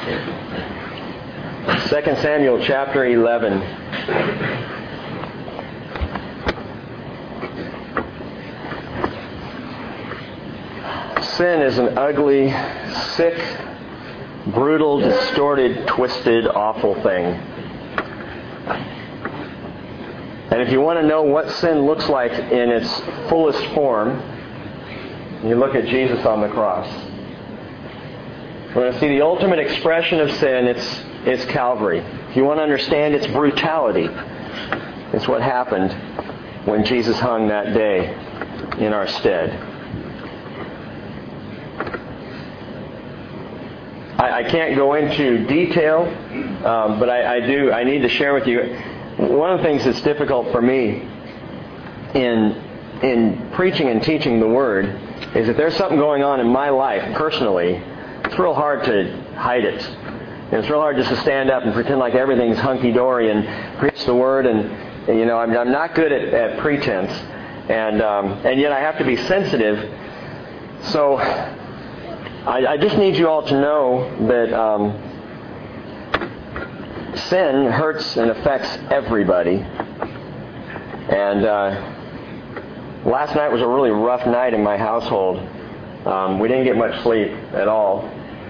2 Samuel chapter 11. Sin is an ugly, sick, brutal, distorted, twisted, awful thing. And if you want to know what sin looks like in its fullest form, you look at Jesus on the cross. We're going to see the ultimate expression of sin. It's Calvary. If you want to understand its brutality, it's what happened when Jesus hung that day in our stead. I can't go into detail, but I need to share with you. One of the things that's difficult for me in preaching and teaching the Word is if there's something going on in my life personally, it's real hard to hide it. And it's real hard just to stand up and pretend like everything's hunky-dory and preach the Word. And you know, I'm not good at pretense, and yet I have to be sensitive. So I just need you all to know that sin hurts and affects everybody. And last night was a really rough night in my household. We didn't get much sleep at all.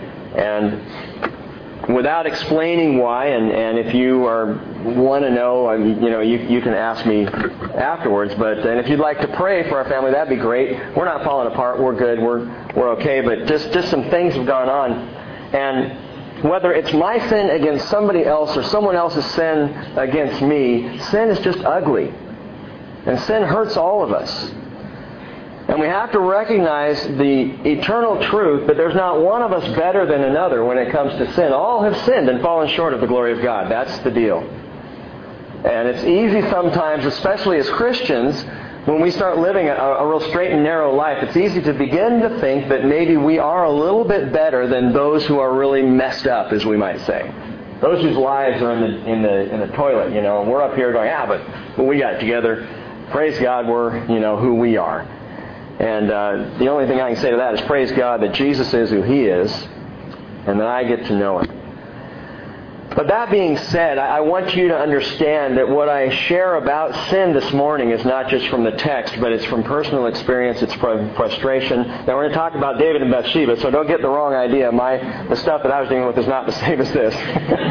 And without explaining why, and if you want to know, you can ask me afterwards. And if you'd like to pray for our family, that'd be great. We're not falling apart. We're good. We're okay. But just some things have gone on, and whether it's my sin against somebody else or someone else's sin against me, sin is just ugly, and sin hurts all of us. And we have to recognize the eternal truth that there's not one of us better than another when it comes to sin. All have sinned and fallen short of the glory of God. That's the deal. And it's easy sometimes, especially as Christians, when we start living a real straight and narrow life, it's easy to begin to think that maybe we are a little bit better than those who are really messed up, as we might say. Those whose lives are in the toilet, and we're up here going, but we got it together. Praise God, we're, who we are. And the only thing I can say to that is praise God that Jesus is who He is, and that I get to know Him. But that being said, I want you to understand that what I share about sin this morning is not just from the text, but it's from personal experience, it's from frustration. Now we're going to talk about David and Bathsheba, so don't get the wrong idea. The stuff that I was dealing with is not the same as this.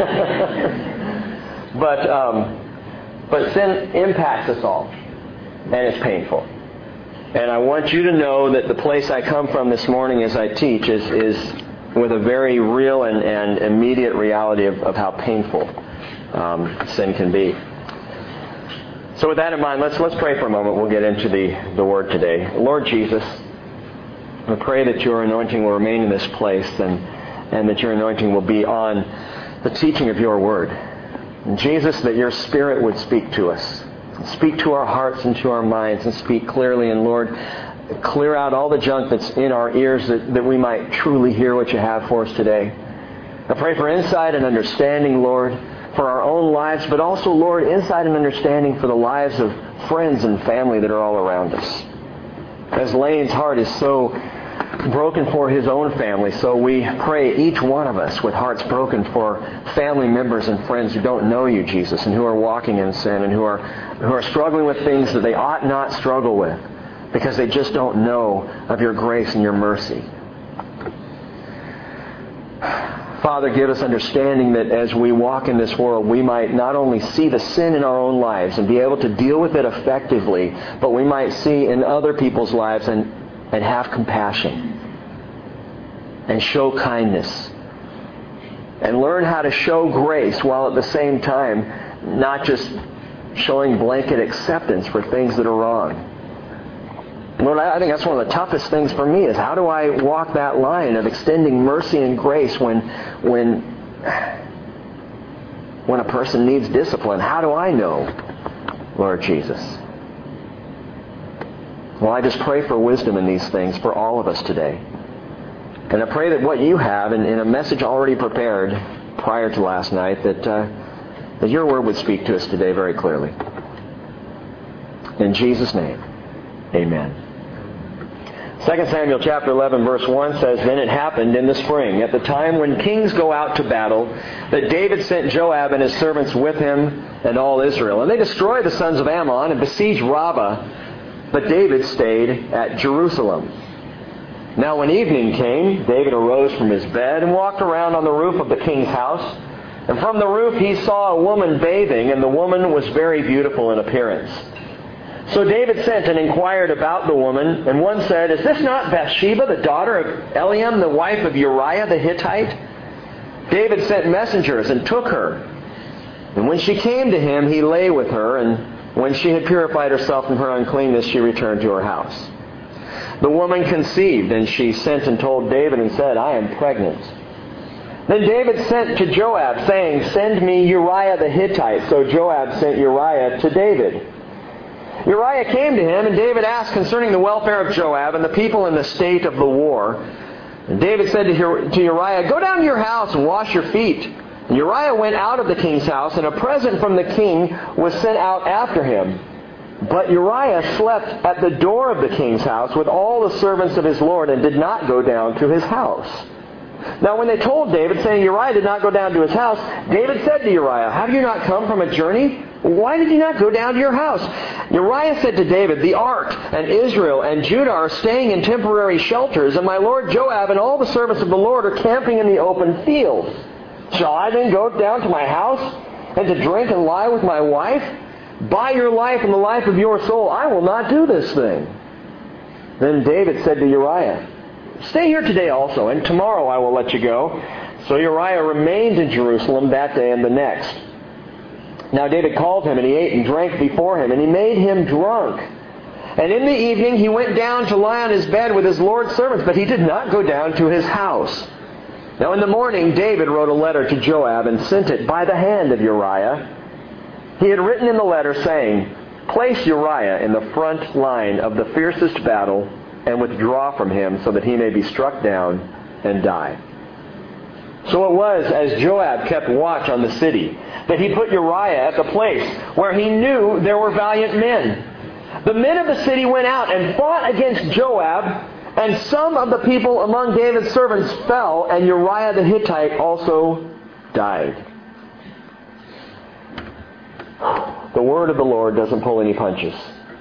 But sin impacts us all, and it's painful. And I want you to know that the place I come from this morning as I teach is with a very real and immediate reality of how painful sin can be. So with that in mind, let's pray for a moment. We'll get into the Word today. Lord Jesus, I pray that Your anointing will remain in this place and that Your anointing will be on the teaching of Your Word. And Jesus, that Your Spirit would speak to us. Speak to our hearts and to our minds and speak clearly. And Lord, clear out all the junk that's in our ears that we might truly hear what You have for us today. I pray for insight and understanding, Lord, for our own lives, but also, Lord, insight and understanding for the lives of friends and family that are all around us. As Lane's heart is so broken for his own family, so we pray each one of us with hearts broken for family members and friends who don't know You, Jesus, and who are walking in sin and who are struggling with things that they ought not struggle with because they just don't know of Your grace and Your mercy. Father, give us understanding that as we walk in this world, we might not only see the sin in our own lives and be able to deal with it effectively, but we might see in other people's lives and have compassion and show kindness and learn how to show grace while at the same time not just showing blanket acceptance for things that are wrong. Lord, I think that's one of the toughest things for me is how do I walk that line of extending mercy and grace when a person needs discipline? How do I know, Lord Jesus? Well, I just pray for wisdom in these things for all of us today. And I pray that what You have in a message already prepared prior to last night, that Your Word would speak to us today very clearly. In Jesus' name, amen. 2 Samuel chapter 11 verse 1 says, Then it happened in the spring, at the time when kings go out to battle, that David sent Joab and his servants with him and all Israel. And they destroyed the sons of Ammon and besieged Rabbah, but David stayed at Jerusalem. Now when evening came, David arose from his bed and walked around on the roof of the king's house. And from the roof he saw a woman bathing, and the woman was very beautiful in appearance. So David sent and inquired about the woman, and one said, Is this not Bathsheba, the daughter of Eliam, the wife of Uriah the Hittite? David sent messengers and took her. And when she came to him, he lay with her, and when she had purified herself from her uncleanness, she returned to her house. The woman conceived, and she sent and told David and said, I am pregnant. Then David sent to Joab, saying, Send me Uriah the Hittite. So Joab sent Uriah to David. Uriah came to him, and David asked concerning the welfare of Joab and the people in the state of the war. And David said to Uriah, Go down to your house and wash your feet. And Uriah went out of the king's house, and a present from the king was sent out after him. But Uriah slept at the door of the king's house with all the servants of his lord, and did not go down to his house. Now when they told David, saying Uriah did not go down to his house, David said to Uriah, Have you not come from a journey? Why did you not go down to your house? Uriah said to David, The ark and Israel and Judah are staying in temporary shelters, and my lord Joab and all the servants of the Lord are camping in the open fields. Shall I then go down to my house and to drink and lie with my wife? By your life and the life of your soul, I will not do this thing. Then David said to Uriah, Stay here today also, and tomorrow I will let you go. So Uriah remained in Jerusalem that day and the next. Now David called him, and he ate and drank before him, and he made him drunk. And in the evening he went down to lie on his bed with his Lord's servants, but he did not go down to his house. Now in the morning David wrote a letter to Joab and sent it by the hand of Uriah. He had written in the letter saying, Place Uriah in the front line of the fiercest battle, and withdraw from him, so that he may be struck down and die. So it was, as Joab kept watch on the city, that he put Uriah at the place where he knew there were valiant men. The men of the city went out and fought against Joab, and some of the people among David's servants fell, and Uriah the Hittite also died. The word of the Lord doesn't pull any punches.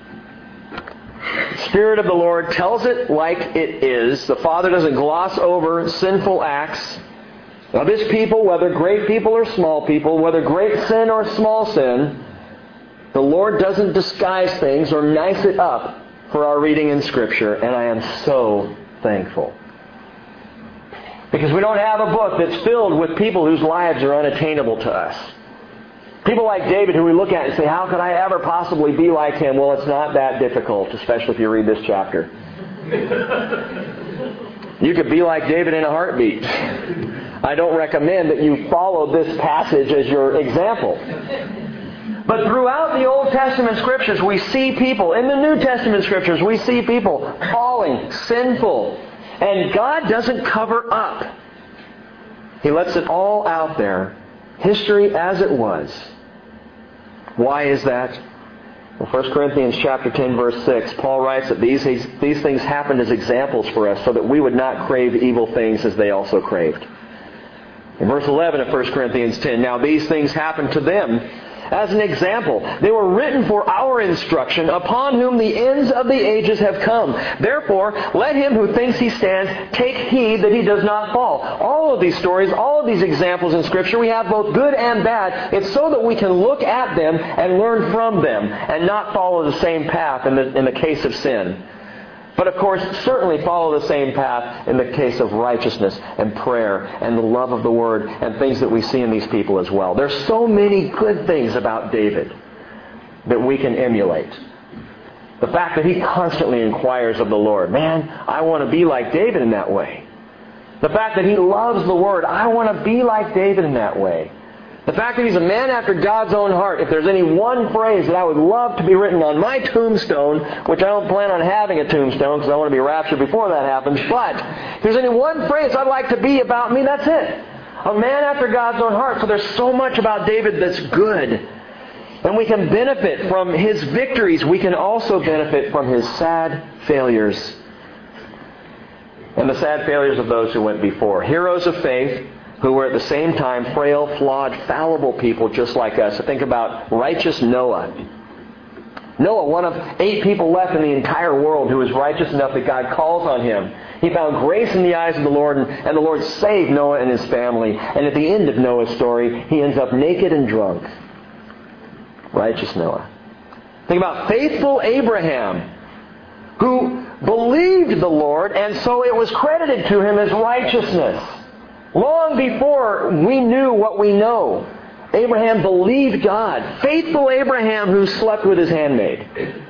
The Spirit of the Lord tells it like it is. The Father doesn't gloss over sinful acts of His people, whether great people or small people, whether great sin or small sin. The Lord doesn't disguise things or nice it up for our reading in Scripture, and I am so thankful. Because we don't have a book that's filled with people whose lives are unattainable to us. People like David who we look at and say, how could I ever possibly be like him? Well, it's not that difficult, especially if you read this chapter. You could be like David in a heartbeat. I don't recommend that you follow this passage as your example. But throughout the Old Testament Scriptures, we see people, in the New Testament Scriptures, we see people falling, sinful. And God doesn't cover up. He lets it all out there. History as it was. Why is that? Well, 1 Corinthians chapter 10, verse 6, Paul writes that these things happened as examples for us so that we would not crave evil things as they also craved. In verse 11 of 1 Corinthians 10, Now these things happened to them as an example. They were written for our instruction, upon whom the ends of the ages have come. Therefore, let him who thinks he stands take heed that he does not fall. All of these stories, all of these examples in Scripture, we have both good and bad. It's so that we can look at them and learn from them and not follow the same path in the case of sin. But of course, certainly follow the same path in the case of righteousness and prayer and the love of the Word and things that we see in these people as well. There's so many good things about David that we can emulate. The fact that he constantly inquires of the Lord. Man, I want to be like David in that way. The fact that he loves the Word. I want to be like David in that way. The fact that he's a man after God's own heart. If there's any one phrase that I would love to be written on my tombstone, which I don't plan on having a tombstone because I want to be raptured before that happens, but if there's any one phrase I'd like to be about me, that's it. A man after God's own heart. So there's so much about David that's good. And we can benefit from his victories. We can also benefit from his sad failures. and the sad failures of those who went before. Heroes of faith who were at the same time frail, flawed, fallible people just like us. Think about righteous Noah. Noah, one of 8 people left in the entire world who was righteous enough that God calls on him. He found grace in the eyes of the Lord, and the Lord saved Noah and his family. And at the end of Noah's story, he ends up naked and drunk. Righteous Noah. Think about faithful Abraham, who believed the Lord, and so it was credited to him as righteousness. Long before we knew what we know, Abraham believed God. Faithful Abraham who slept with his handmaid.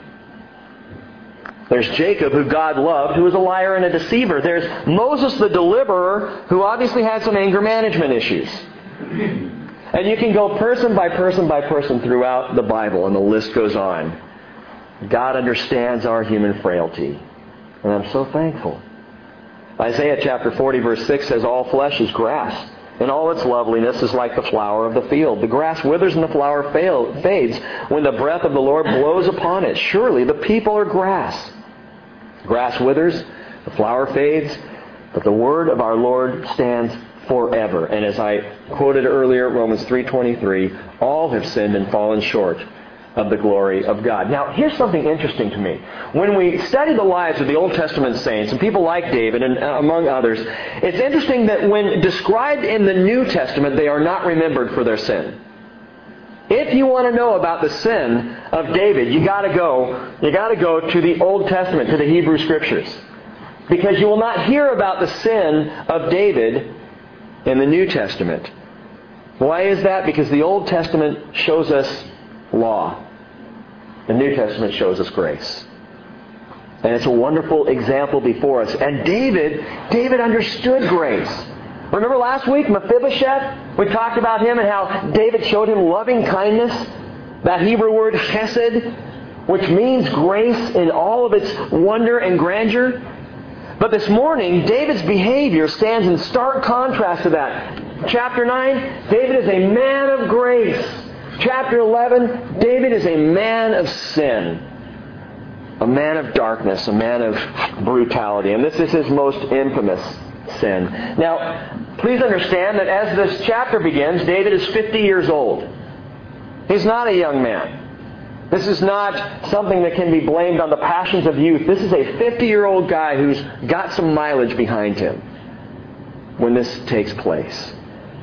There's Jacob, who God loved, who was a liar and a deceiver. There's Moses the deliverer, who obviously had some anger management issues. And you can go person by person by person throughout the Bible, and the list goes on. God understands our human frailty. And I'm so thankful. Isaiah chapter 40 verse 6 says, all flesh is grass, and all its loveliness is like the flower of the field. The grass withers and the flower fades when the breath of the Lord blows upon it. Surely the people are grass. Grass withers, the flower fades, but the word of our Lord stands forever. And as I quoted earlier, Romans 3:23, all have sinned and fallen short of the glory of God. Now, here's something interesting to me. When we study the lives of the Old Testament saints, and people like David, and among others, it's interesting that when described in the New Testament, they are not remembered for their sin. If you want to know about the sin of David, you got to go to the Old Testament, to the Hebrew Scriptures. Because you will not hear about the sin of David in the New Testament. Why is that? Because the Old Testament shows us law. The New Testament shows us grace. And it's a wonderful example before us. And David understood grace. Remember last week, Mephibosheth? We talked about him and how David showed him loving kindness. That Hebrew word chesed, which means grace in all of its wonder and grandeur. But this morning, David's behavior stands in stark contrast to that. Chapter 9, David is a man of grace. Chapter 11, David is a man of sin. A man of darkness, a man of brutality. And this is his most infamous sin. Now, please understand that as this chapter begins, David is 50 years old. He's not a young man. This is not something that can be blamed on the passions of youth. This is a 50-year-old guy who's got some mileage behind him when this takes place.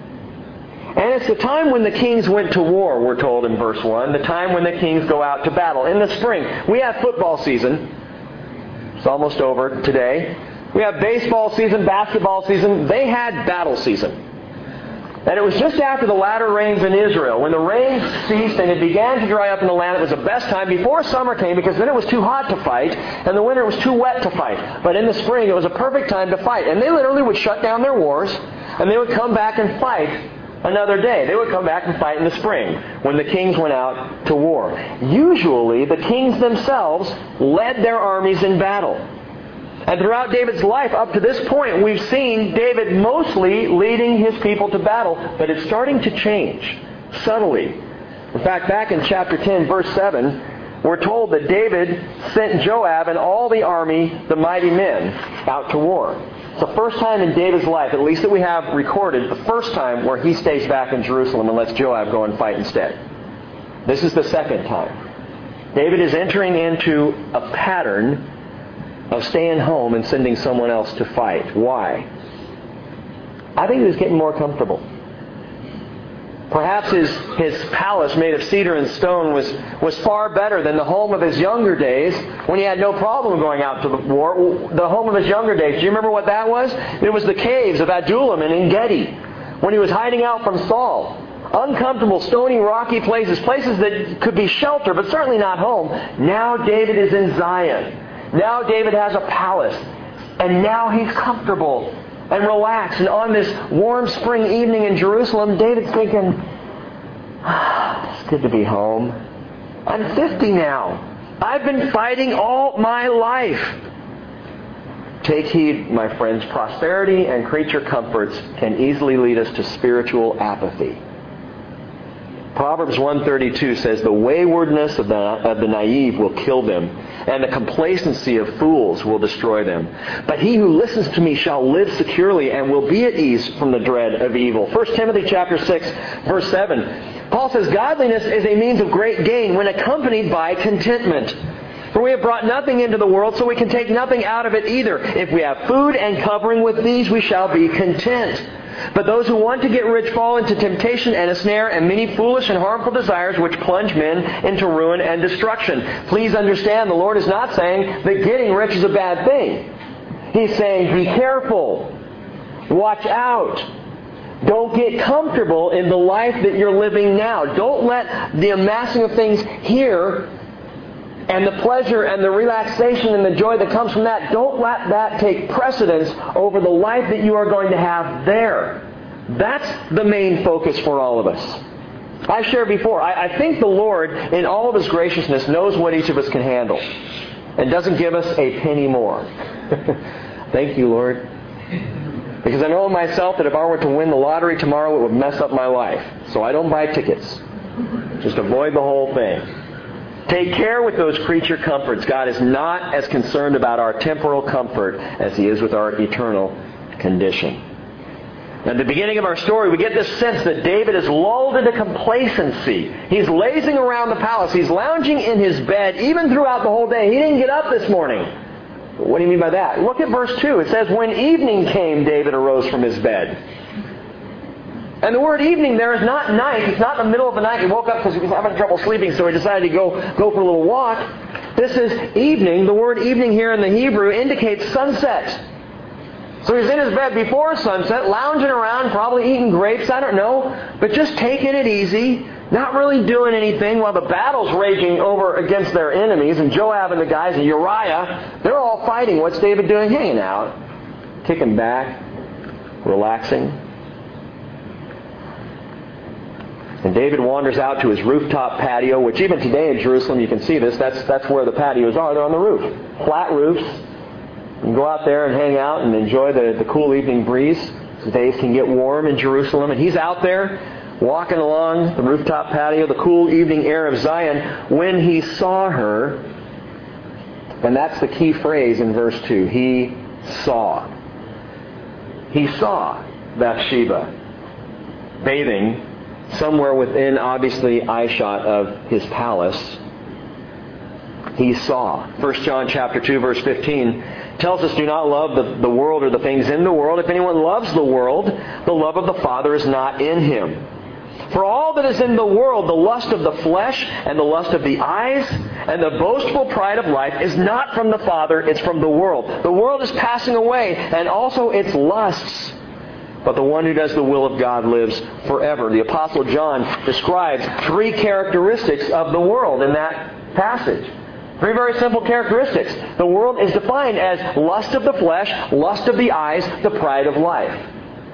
And it's the time when the kings went to war, we're told in verse 1. The time when the kings go out to battle. In the spring, we have football season. It's almost over today. We have baseball season, basketball season. They had battle season. And it was just after the latter rains in Israel, when the rains ceased and it began to dry up in the land. It was the best time before summer came, because then it was too hot to fight, and the winter was too wet to fight. But in the spring, it was a perfect time to fight. And they literally would shut down their wars, and they would come back and fight another day. They would come back and fight in the spring, when the kings went out to war. Usually, the kings themselves led their armies in battle. And throughout David's life, up to this point, we've seen David mostly leading his people to battle, but it's starting to change, subtly. In fact, back in chapter 10, verse 7, we're told that David sent Joab and all the army, the mighty men, out to war. It's the first time in David's life, at least that we have recorded, the first time where he stays back in Jerusalem and lets Joab go and fight instead. This is the second time. David is entering into a pattern of staying home and sending someone else to fight. Why? I think he was getting more comfortable. Perhaps his palace made of cedar and stone was far better than the home of his younger days, when he had no problem going out to the war. The home of his younger days, do you remember what that was? It was the caves of Adullam and En-Gedi, when he was hiding out from Saul. Uncomfortable, stony, rocky places that could be shelter, but certainly not home. Now David is in Zion. Now David has a palace. And now he's comfortable and relaxed. And on this warm spring evening in Jerusalem, David's thinking, it's good to be home. I'm 50 now. I've been fighting all my life. Take heed, my friends. Prosperity and creature comforts can easily lead us to spiritual apathy. Proverbs 132 says, the waywardness of the naive will kill them, and the complacency of fools will destroy them. But he who listens to me shall live securely and will be at ease from the dread of evil. 1 Timothy chapter 6, verse 7. Paul says, godliness is a means of great gain when accompanied by contentment. For we have brought nothing into the world, so we can take nothing out of it either. If we have food and covering, with these we shall be content. But those who want to get rich fall into temptation and a snare and many foolish and harmful desires which plunge men into ruin and destruction. Please understand, the Lord is not saying that getting rich is a bad thing. He's saying, be careful. Watch out. Don't get comfortable in the life that you're living now. Don't let the amassing of things here and the pleasure and the relaxation and the joy that comes from that, don't let that take precedence over the life that you are going to have there. That's the main focus for all of us. I've shared before, I think the Lord, in all of His graciousness, knows what each of us can handle and doesn't give us a penny more. Thank you, Lord. Because I know myself that if I were to win the lottery tomorrow, it would mess up my life. So I don't buy tickets. Just avoid the whole thing. Take care with those creature comforts. God is not as concerned about our temporal comfort as He is with our eternal condition. At the beginning of our story, we get this sense that David is lulled into complacency. He's lazing around the palace. He's lounging in his bed even throughout the whole day. He didn't get up this morning. What do you mean by that? Look at verse 2. It says, when evening came, David arose from his bed. And the word evening there is not night. It's not in the middle of the night. He woke up because he was having trouble sleeping, so he decided to go for a little walk. This is evening. The word evening here in the Hebrew indicates sunset. So he's in his bed before sunset, lounging around, probably eating grapes, I don't know, but just taking it easy, not really doing anything while the battle's raging over against their enemies, and Joab and the guys and Uriah, they're all fighting. What's David doing? Hanging out, kicking back, relaxing. And David wanders out to his rooftop patio, which even today in Jerusalem, you can see this, that's where the patios are. They're on the roof. Flat roofs. You can go out there and hang out and enjoy the cool evening breeze. The days can get warm in Jerusalem. And he's out there walking along the rooftop patio, the cool evening air of Zion, when he saw her. And that's the key phrase in verse 2. He saw. He saw Bathsheba bathing somewhere within, obviously, eyeshot of his palace. He saw. 1 John chapter 2, verse 15 tells us, do not love the world or the things in the world. If anyone loves the world, the love of the Father is not in him. For all that is in the world, the lust of the flesh and the lust of the eyes and the boastful pride of life is not from the Father, it's from the world. The world is passing away, and also its lusts. But the one who does the will of God lives forever. The Apostle John describes 3 characteristics of the world in that passage. 3 very simple characteristics. The world is defined as lust of the flesh, lust of the eyes, the pride of life.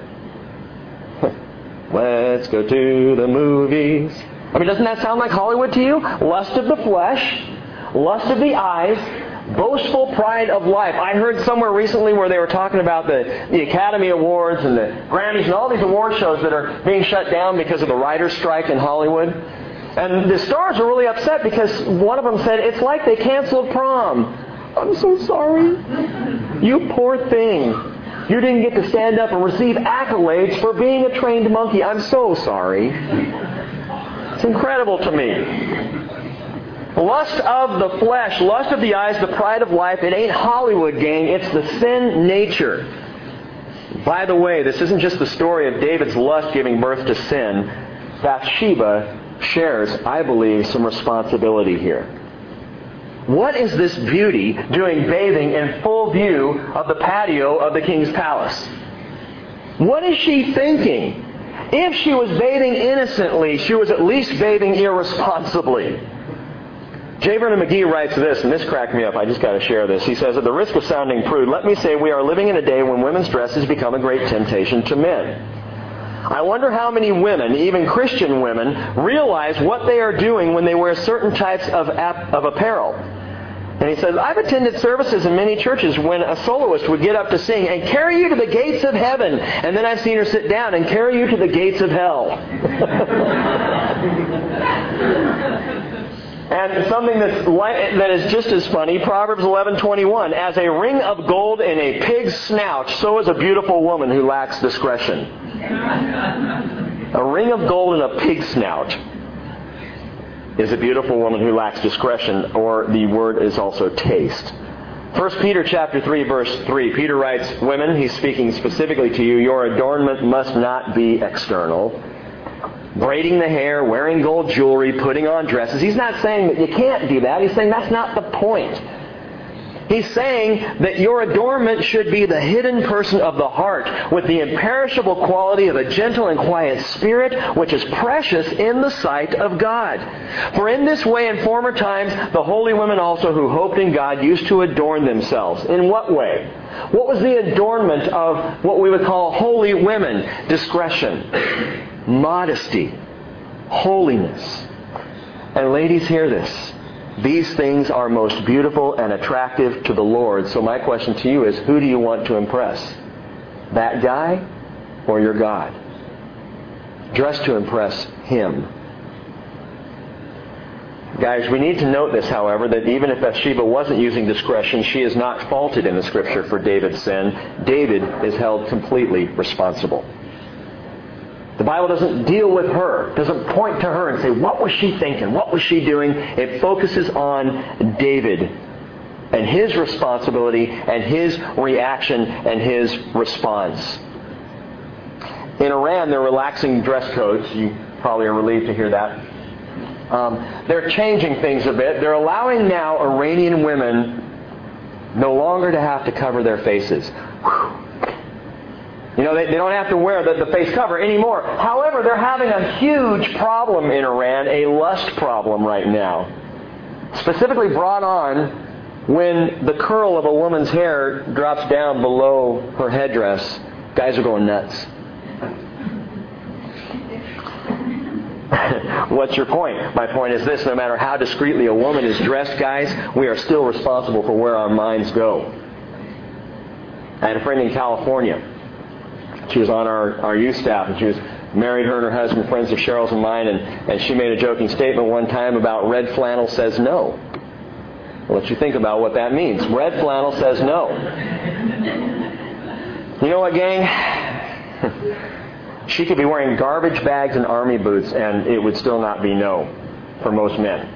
Let's go to the movies. I mean, doesn't that sound like Hollywood to you? Lust of the flesh, lust of the eyes, boastful pride of life. I heard somewhere recently where they were talking about the Academy Awards and the Grammys and all these award shows that are being shut down because of the writer's strike in Hollywood. And the stars are really upset because one of them said, it's like they canceled prom. I'm so sorry. You poor thing. You didn't get to stand up and receive accolades for being a trained monkey. I'm so sorry. It's incredible to me. Lust of the flesh, lust of the eyes, the pride of life. It ain't Hollywood, gang. It's the sin nature. By the way, this isn't just the story of David's lust giving birth to sin. Bathsheba shares, I believe, some responsibility here. What is this beauty doing bathing in full view of the patio of the king's palace? What is she thinking? If she was bathing innocently, she was at least bathing irresponsibly. J. Vernon McGee writes this, and this cracked me up. I just got to share this. He says, at the risk of sounding prude, let me say we are living in a day when women's dresses become a great temptation to men. I wonder how many women, even Christian women, realize what they are doing when they wear certain types of apparel. And he says, I've attended services in many churches when a soloist would get up to sing and carry you to the gates of heaven. And then I've seen her sit down and carry you to the gates of hell. And something that is just as funny, Proverbs 11:21, as a ring of gold in a pig's snout, so is a beautiful woman who lacks discretion. A ring of gold in a pig's snout is a beautiful woman who lacks discretion, or the word is also taste. 1 Peter chapter 3, verse 3, Peter writes, "Women," he's speaking specifically to you, "your adornment must not be external. Braiding the hair, wearing gold jewelry, putting on dresses." He's not saying that you can't do that. He's saying that's not the point. He's saying that your adornment should be the hidden person of the heart, with the imperishable quality of a gentle and quiet spirit, which is precious in the sight of God. For in this way in former times, the holy women also who hoped in God used to adorn themselves. In what way? What was the adornment of what we would call holy women? Discretion, modesty, holiness. And ladies, hear this. These things are most beautiful and attractive to the Lord. So my question to you is, who do you want to impress? That guy or your God? Dress to impress Him. Guys, we need to note this, however, that even if Bathsheba wasn't using discretion, she is not faulted in the Scripture for David's sin. David is held completely responsible. The Bible doesn't deal with her, doesn't point to her and say, what was she thinking? What was she doing? It focuses on David and his responsibility and his reaction and his response. In Iran, they're relaxing dress codes. You probably are relieved to hear that. They're changing things a bit. They're allowing now Iranian women no longer to have to cover their faces. You know, they don't have to wear the face cover anymore. However, they're having a huge problem in Iran, a lust problem right now. Specifically brought on when the curl of a woman's hair drops down below her headdress. Guys are going nuts. What's your point? My point is this: no matter how discreetly a woman is dressed, guys, we are still responsible for where our minds go. I had a friend in California. She was on our youth staff, and she was married. Her and her husband, friends of Cheryl's and mine, and she made a joking statement one time about red flannel says no. I'll let you think about what that means. Red flannel says no. You know what, gang? She could be wearing garbage bags and army boots, and it would still not be no for most men.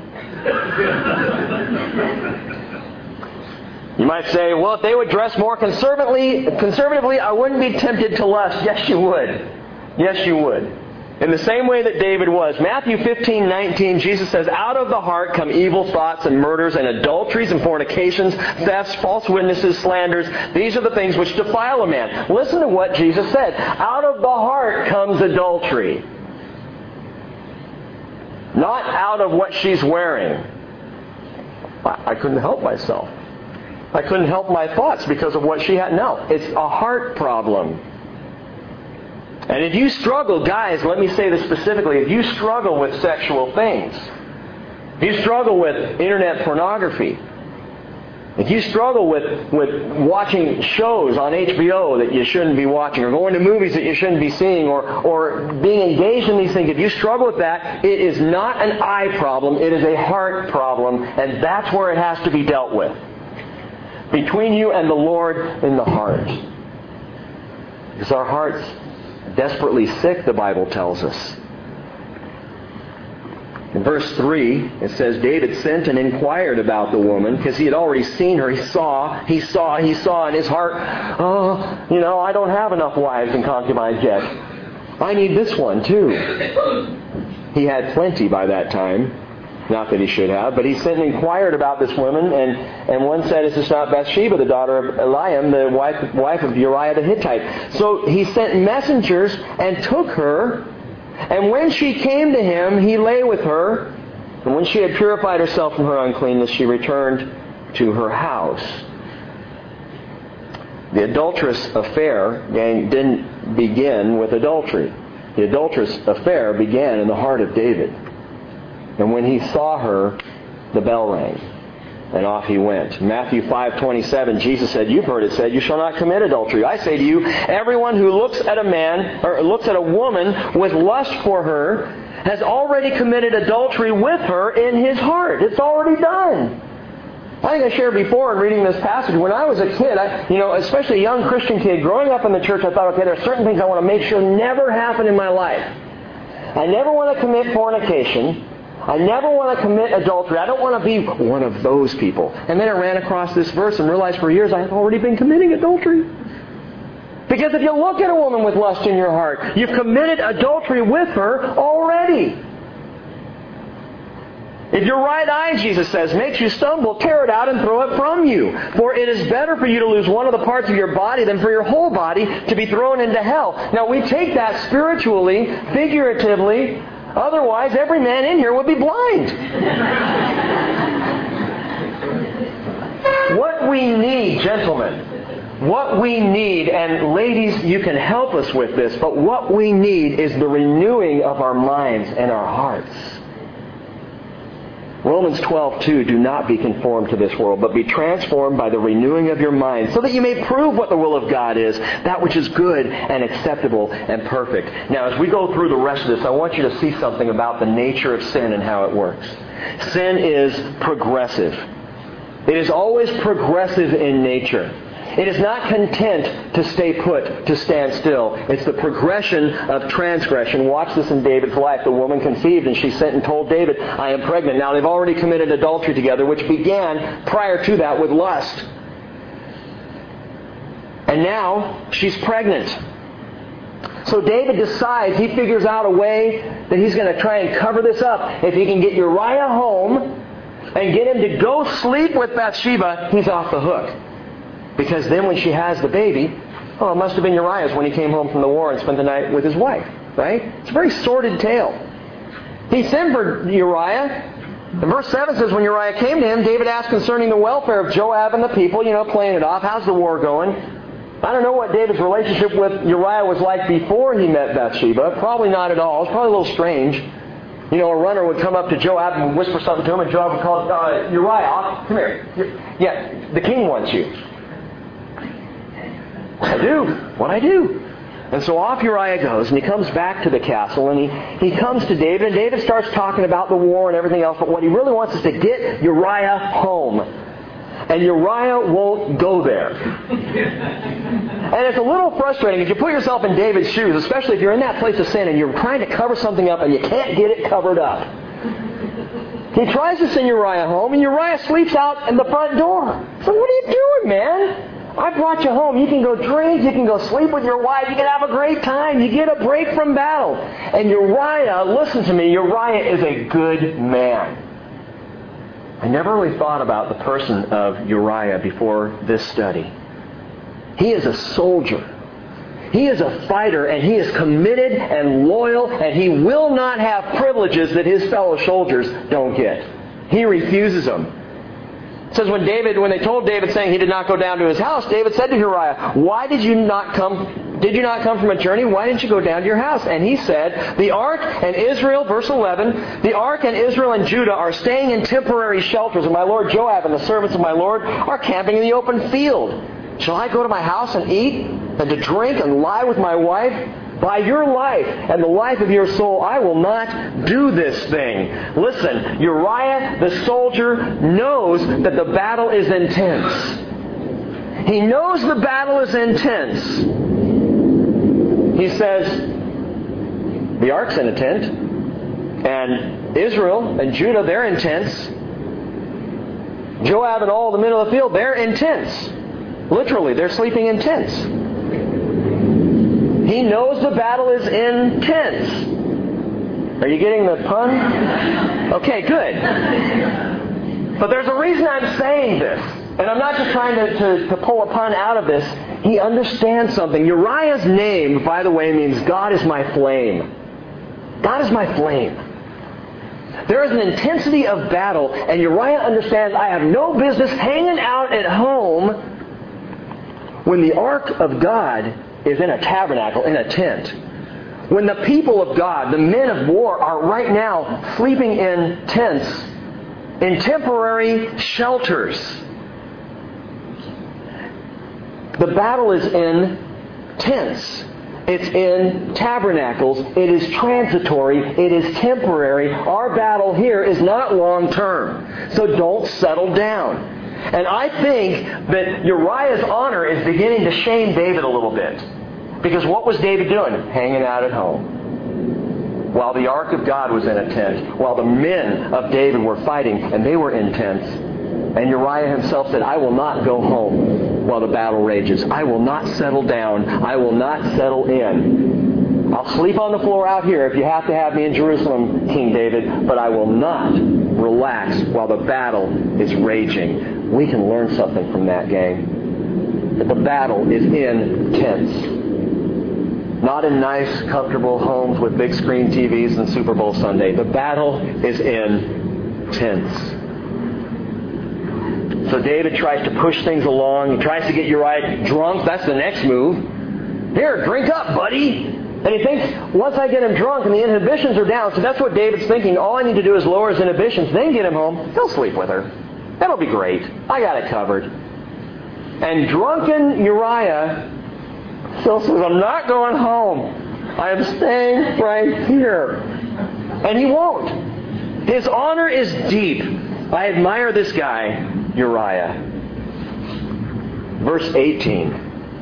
You might say, well, if they would dress more conservatively, I wouldn't be tempted to lust. Yes, you would. Yes, you would. In the same way that David was. Matthew 15:19, Jesus says, "Out of the heart come evil thoughts and murders and adulteries and fornications, thefts, false witnesses, slanders. These are the things which defile a man." Listen to what Jesus said. Out of the heart comes adultery. Not out of what she's wearing. I couldn't help myself. I couldn't help my thoughts because of what she had. No, it's a heart problem. And if you struggle, guys, let me say this specifically, if you struggle with sexual things, if you struggle with internet pornography, if you struggle with watching shows on HBO that you shouldn't be watching, or going to movies that you shouldn't be seeing, or being engaged in these things, if you struggle with that, it is not an eye problem, it is a heart problem, and that's where it has to be dealt with. Between you and the Lord in the heart. Because our heart's desperately sick, the Bible tells us. In verse 3, it says, David sent and inquired about the woman, because he had already seen her. He saw in his heart, I don't have enough wives and concubines yet. I need this one too. He had plenty by that time. Not that he should have, but he sent and inquired about this woman, and one said, "Is this not Bathsheba, the daughter of Eliam, the wife of Uriah the Hittite?" So he sent messengers and took her, and when she came to him, he lay with her, and when she had purified herself from her uncleanness, she returned to her house. The adulterous affair, gang, didn't begin with adultery. The adulterous affair began in the heart of David. And when he saw her, the bell rang. And off he went. Matthew 5:27, Jesus said, "You've heard it said, you shall not commit adultery. I say to you, everyone who looks at a man, or looks at a woman with lust for her, has already committed adultery with her in his heart." It's already done. I think I shared before in reading this passage, when I was a kid, especially a young Christian kid, growing up in the church, I thought, okay, there are certain things I want to make sure never happen in my life. I never want to commit fornication. I never want to commit adultery. I don't want to be one of those people. And then I ran across this verse and realized for years I had already been committing adultery. Because if you look at a woman with lust in your heart, you've committed adultery with her already. If your right eye, Jesus says, makes you stumble, tear it out and throw it from you. For it is better for you to lose one of the parts of your body than for your whole body to be thrown into hell. Now we take that spiritually, figuratively. Otherwise, every man in here would be blind. What we need, gentlemen, what we need, and ladies, you can help us with this, but what we need is the renewing of our minds and our hearts. Romans 12:2, do not be conformed to this world, but be transformed by the renewing of your mind, so that you may prove what the will of God is, that which is good and acceptable and perfect. Now, as we go through the rest of this, I want you to see something about the nature of sin and how it works. Sin is progressive. It is always progressive in nature. It is not content to stay put, to stand still. It's the progression of transgression. Watch this in David's life. The woman conceived and she sent and told David, I am pregnant. Now they've already committed adultery together, which began prior to that with lust. And now she's pregnant. So David decides, he figures out a way that he's going to try and cover this up. If he can get Uriah home and get him to go sleep with Bathsheba, he's off the hook. Because then when she has the baby, it must have been Uriah's when he came home from the war and spent the night with his wife. Right? It's a very sordid tale. He sent for Uriah. And verse 7 says, when Uriah came to him, David asked concerning the welfare of Joab and the people, playing it off. How's the war going? I don't know what David's relationship with Uriah was like before he met Bathsheba. Probably not at all. It's probably a little strange. A runner would come up to Joab and whisper something to him, and Joab would call, Uriah, come here. Yeah, the king wants you. What I do. And so off Uriah goes, and he comes back to the castle, and he comes to David, and David starts talking about the war and everything else, but what he really wants is to get Uriah home. And Uriah won't go there. And it's a little frustrating if you put yourself in David's shoes, especially if you're in that place of sin and you're trying to cover something up and you can't get it covered up. He tries to send Uriah home, and Uriah sleeps out in the front door. So what are you doing, man? I brought you home. You can go drink. You can go sleep with your wife. You can have a great time. You get a break from battle. And Uriah, listen to me, Uriah is a good man. I never really thought about the person of Uriah before this study. He is a soldier. He is a fighter, and he is committed and loyal, and he will not have privileges that his fellow soldiers don't get. He refuses them. It says when they told David saying he did not go down to his house, David said to Uriah, why did you not come from a journey? Why didn't you go down to your house? And he said, the ark and Israel, verse 11, the ark and Israel and Judah are staying in temporary shelters, and my lord Joab and the servants of my lord are camping in the open field. Shall I go to my house and eat and to drink and lie with my wife? By your life and the life of your soul, I will not do this thing. Listen, Uriah the soldier knows that the battle is intense. He knows the battle is intense. He says, the ark's in a tent, and Israel and Judah, they're intense. Joab and all the men of the field, they're intense. Literally, they're sleeping in tents. He knows the battle is intense. Are you getting the pun? Okay, good. But there's a reason I'm saying this. And I'm not just trying to pull a pun out of this. He understands something. Uriah's name, by the way, means God is my flame. God is my flame. There is an intensity of battle, and Uriah understands I have no business hanging out at home when the ark of God is in a tabernacle, in a tent. When the people of God, the men of war, are right now sleeping in tents in temporary shelters. The battle is in tents. It's in tabernacles. It is transitory. It is temporary. Our battle here is not long term. So don't settle down. And I think that Uriah's honor is beginning to shame David a little bit. Because what was David doing? Hanging out at home. While the ark of God was in a tent. While the men of David were fighting, and they were in tents. And Uriah himself said, I will not go home while the battle rages. I will not settle down. I will not settle in. I'll sleep on the floor out here if you have to have me in Jerusalem, King David, but I will not relax while the battle is raging. We can learn something from that, gang. That the battle is in tents. Not in nice, comfortable homes with big screen TVs and Super Bowl Sunday. The battle is in tents. So David tries to push things along. He tries to get Uriah drunk. That's the next move. Here, drink up, buddy. And he thinks, once I get him drunk and the inhibitions are down, so that's what David's thinking. All I need to do is lower his inhibitions, then get him home. He'll sleep with her. That'll be great. I got it covered. And drunken Uriah still says, I'm not going home. I am staying right here. And he won't. His honor is deep. I admire this guy, Uriah. Verse 18.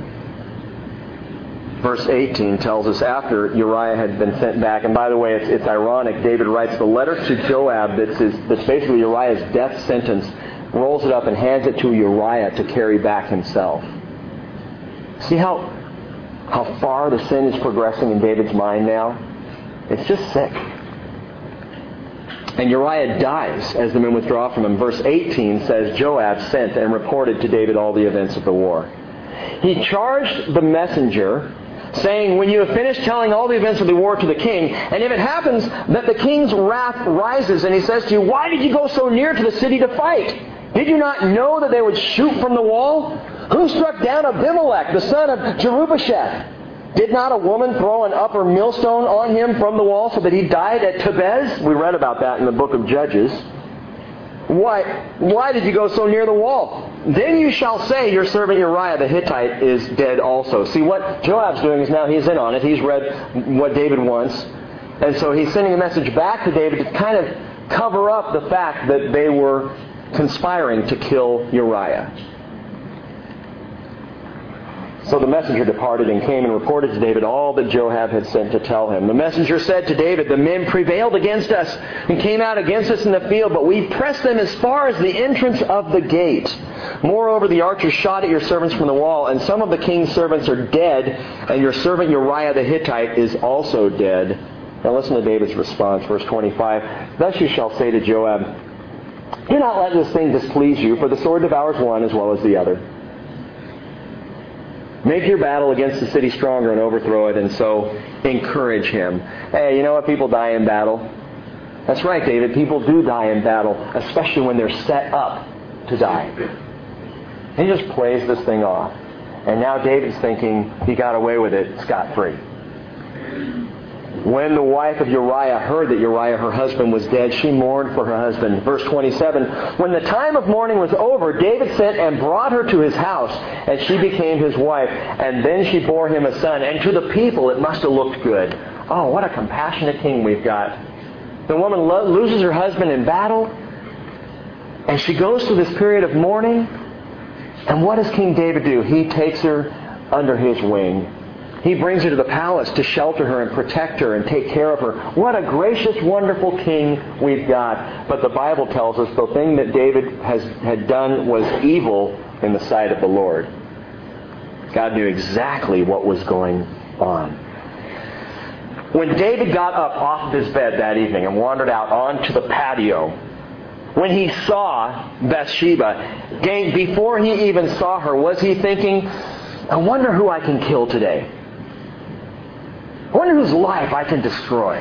Verse 18 tells us after Uriah had been sent back, and by the way, it's ironic, David writes the letter to Joab that's basically Uriah's death sentence, rolls it up and hands it to Uriah to carry back himself. See how far the sin is progressing in David's mind now? It's just sick. And Uriah dies as the men withdraw from him. Verse 18 says, Joab sent and reported to David all the events of the war. He charged the messenger, saying, when you have finished telling all the events of the war to the king, and if it happens that the king's wrath rises, and he says to you, why did you go so near to the city to fight? Did you not know that they would shoot from the wall? Who struck down Abimelech, the son of Jerubasheth? Did not a woman throw an upper millstone on him from the wall so that he died at Tebez? We read about that in the book of Judges. Why did you go so near the wall? Then you shall say, your servant Uriah the Hittite is dead also. See, what Joab's doing is now he's in on it. He's read what David wants. And so he's sending a message back to David to kind of cover up the fact that they were conspiring to kill Uriah. So the messenger departed and came and reported to David all that Joab had sent to tell him. The messenger said to David, the men prevailed against us and came out against us in the field, but we pressed them as far as the entrance of the gate. Moreover, the archers shot at your servants from the wall, and some of the king's servants are dead, and your servant Uriah the Hittite is also dead. Now listen to David's response, verse 25. Thus you shall say to Joab, do not let this thing displease you, for the sword devours one as well as the other. Make your battle against the city stronger and overthrow it, and so encourage him. Hey, you know what? People die in battle. That's right, David. People do die in battle, especially when they're set up to die. He just plays this thing off. And now David's thinking he got away with it scot-free. When the wife of Uriah heard that Uriah, her husband, was dead, she mourned for her husband. Verse 27, when the time of mourning was over, David sent and brought her to his house, and she became his wife. And then she bore him a son. And to the people it must have looked good. Oh, what a compassionate king we've got. The woman loses her husband in battle, and she goes through this period of mourning. And what does King David do? He takes her under his wing. He brings her to the palace to shelter her and protect her and take care of her. What a gracious, wonderful king we've got. But the Bible tells us the thing that David had done was evil in the sight of the Lord. God knew exactly what was going on. When David got up off of his bed that evening and wandered out onto the patio, when he saw Bathsheba, before he even saw her, was he thinking, I wonder who I can kill today? I wonder whose life I can destroy.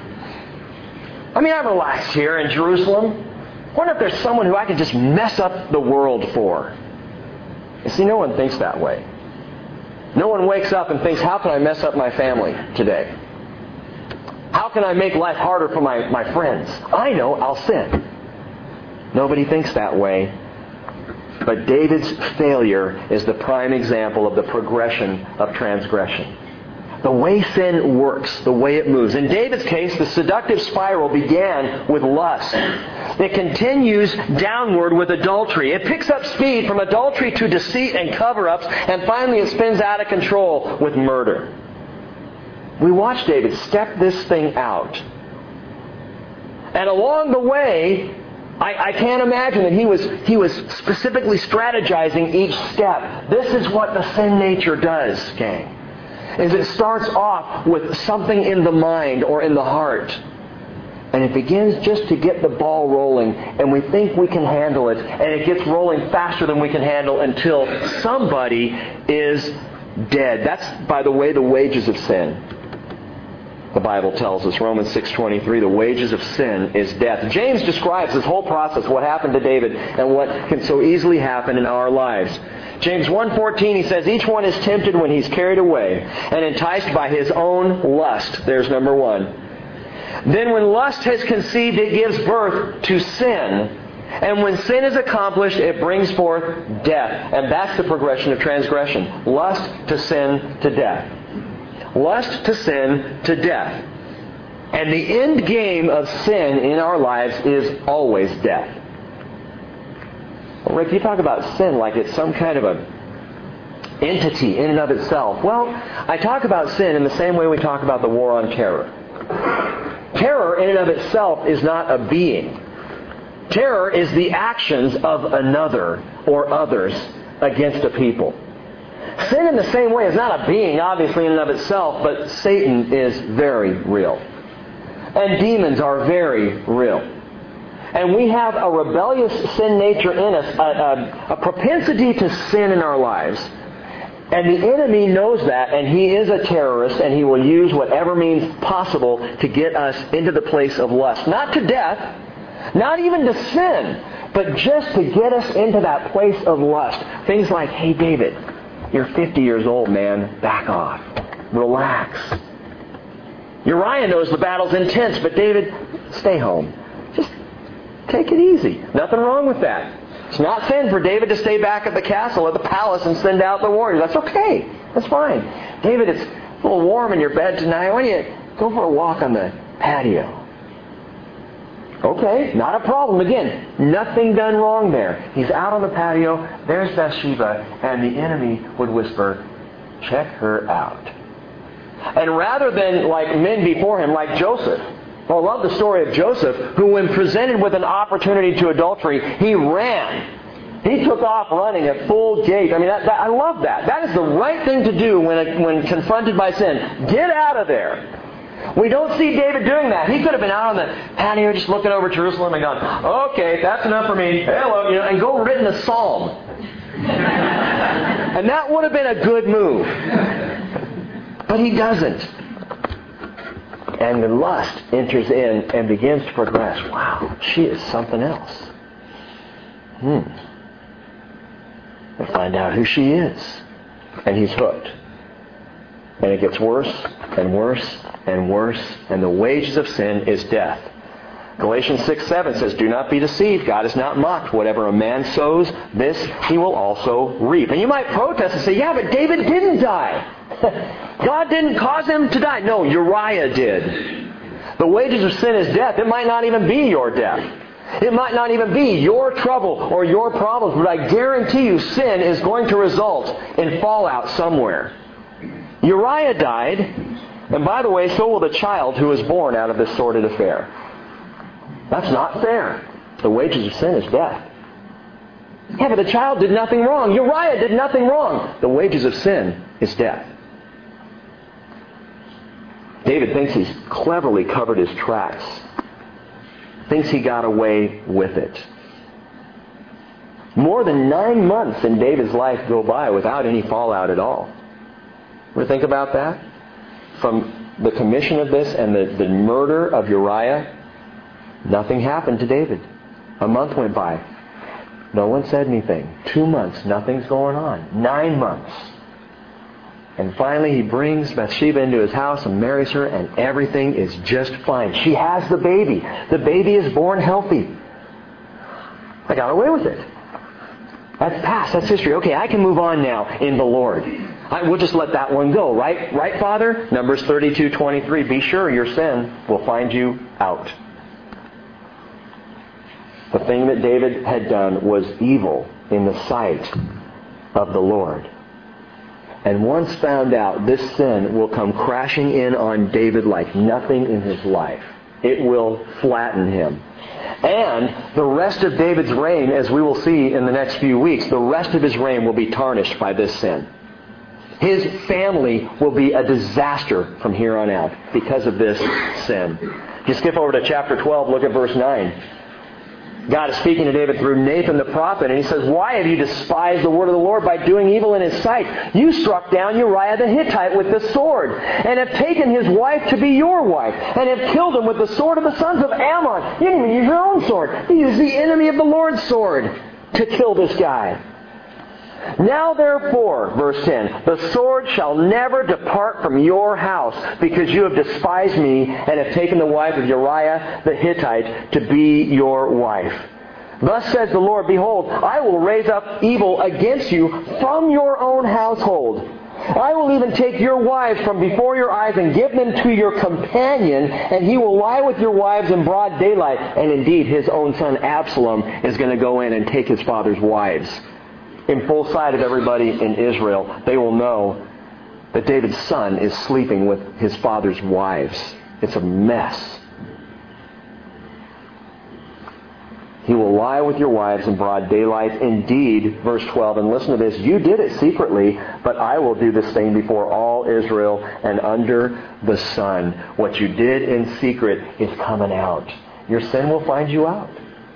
I mean, I'm relaxed here in Jerusalem. I wonder if there's someone who I can just mess up the world for. You see, no one thinks that way. No one wakes up and thinks, how can I mess up my family today? How can I make life harder for my friends? I know, I'll sin. Nobody thinks that way. But David's failure is the prime example of the progression of transgression. The way sin works, the way it moves. In David's case, the seductive spiral began with lust. It continues downward with adultery. It picks up speed from adultery to deceit and cover-ups, and finally it spins out of control with murder. We watch David step this thing out. And along the way, I can't imagine that he was specifically strategizing each step. This is what the sin nature does, gang. Is it starts off with something in the mind or in the heart. And it begins just to get the ball rolling, and we think we can handle it, and it gets rolling faster than we can handle until somebody is dead. That's, by the way, the wages of sin. The Bible tells us, Romans 6:23, the wages of sin is death. James describes this whole process, what happened to David, and what can so easily happen in our lives. James 1:14, he says, each one is tempted when he's carried away and enticed by his own lust. There's number one. Then when lust has conceived, it gives birth to sin. And when sin is accomplished, it brings forth death. And that's the progression of transgression. Lust to sin to death. Lust to sin to death. And the end game of sin in our lives is always death. Well, Rick, you talk about sin like it's some kind of a entity in and of itself. Well, I talk about sin in the same way we talk about the war on terror. Terror in and of itself is not a being. Terror is the actions of another or others against a people. Sin in the same way is not a being, obviously, in and of itself, but Satan is very real. And demons are very real. And we have a rebellious sin nature in us, a propensity to sin in our lives. And the enemy knows that, and he is a terrorist, and he will use whatever means possible to get us into the place of lust. Not to death, not even to sin, but just to get us into that place of lust. Things like, hey, David, you're 50 years old, man. Back off. Relax. Uriah knows the battle's intense, but David, stay home. Just take it easy. Nothing wrong with that. It's not sin for David to stay back at the castle, at the palace, and send out the warriors. That's okay. That's fine. David, it's a little warm in your bed tonight. Why don't you go for a walk on the patio? Okay, not a problem. Again, nothing done wrong there. He's out on the patio. There's Bathsheba, and the enemy would whisper, check her out. And rather than like men before him, like Joseph, well, I love the story of Joseph, who when presented with an opportunity to adultery, he ran. He took off running at full gait. I mean, I love that. That is the right thing to do when confronted by sin. Get out of there. We don't see David doing that. He could have been out on the patio just looking over Jerusalem and gone, okay, that's enough for me. Hello, and go written a psalm. And that would have been a good move. But he doesn't. And the lust enters in and begins to progress. Wow, she is something else. And find out who she is. And he's hooked. And it gets worse and worse and worse. And the wages of sin is death. Galatians 6:7 says, do not be deceived. God is not mocked. Whatever a man sows, this he will also reap. And you might protest and say, yeah, but David didn't die. God didn't cause him to die. No, Uriah did. The wages of sin is death. It might not even be your death. It might not even be your trouble or your problems. But I guarantee you sin is going to result in fallout somewhere. Uriah died. And by the way, so will the child who was born out of this sordid affair. That's not fair. The wages of sin is death. Yeah, but the child did nothing wrong. Uriah did nothing wrong. The wages of sin is death. David thinks he's cleverly covered his tracks. Thinks he got away with it. More than 9 months in David's life go by without any fallout at all. Ever think about that? From the commission of this and the murder of Uriah, nothing happened to David. A month went by. No one said anything. 2 months, nothing's going on. 9 months. And finally he brings Bathsheba into his house and marries her, and everything is just fine. She has the baby. The baby is born healthy. I got away with it. That's past. That's history. Okay, I can move on now in the Lord. We'll just let that one go, right? Right, Father? Numbers 32:23. Be sure your sin will find you out. The thing that David had done was evil in the sight of the Lord. And once found out, this sin will come crashing in on David like nothing in his life. It will flatten him. And the rest of David's reign, as we will see in the next few weeks, the rest of his reign will be tarnished by this sin. His family will be a disaster from here on out because of this sin. If you skip over to chapter 12, look at verse 9. God is speaking to David through Nathan the prophet, and he says, "Why have you despised the word of the Lord by doing evil in his sight? You struck down Uriah the Hittite with the sword, and have taken his wife to be your wife, and have killed him with the sword of the sons of Ammon." You didn't even use your own sword. You used the enemy of the Lord's sword to kill this guy. "Now therefore," verse 10, "the sword shall never depart from your house, because you have despised me and have taken the wife of Uriah the Hittite to be your wife. Thus says the Lord, behold, I will raise up evil against you from your own household. I will even take your wives from before your eyes and give them to your companion, and he will lie with your wives in broad daylight." And indeed, his own son Absalom is going to go in and take his father's wives. In full sight of everybody in Israel, they will know that David's son is sleeping with his father's wives. It's a mess. "He will lie with your wives in broad daylight. Indeed," verse 12, and listen to this, "you did it secretly, but I will do this thing before all Israel and under the sun." What you did in secret is coming out. Your sin will find you out.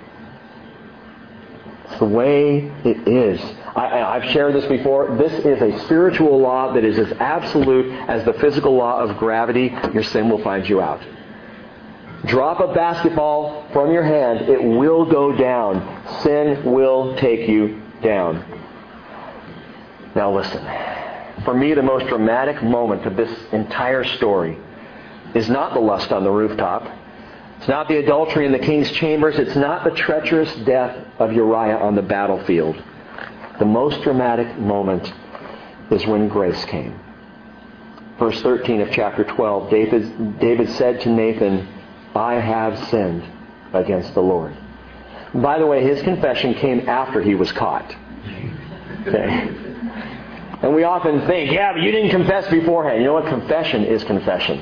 It's the way it is. I've shared this before. This is a spiritual law that is as absolute as the physical law of gravity. Your sin will find you out. Drop a basketball from your hand, it will go down. Sin will take you down. Now listen. For me, the most dramatic moment of this entire story is not the lust on the rooftop. It's not the adultery in the king's chambers. It's not the treacherous death of Uriah on the battlefield. The most dramatic moment is when grace came. Verse 13 of chapter 12, David said to Nathan, "I have sinned against the Lord." By the way, his confession came after he was caught. Okay. And we often think, yeah, but you didn't confess beforehand. You know what? Confession is confession.